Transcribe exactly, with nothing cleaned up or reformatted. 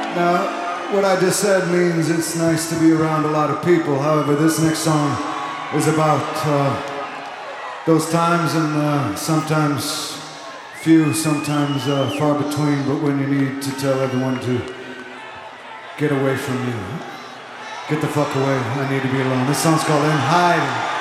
Now, what I just said means it's nice to be around a lot of people. However, this next song is about uh, those times, and uh, sometimes few, sometimes uh, far between, but when you need to tell everyone to get away from you. Get the fuck away. I need to be alone. This song's called In Hiding.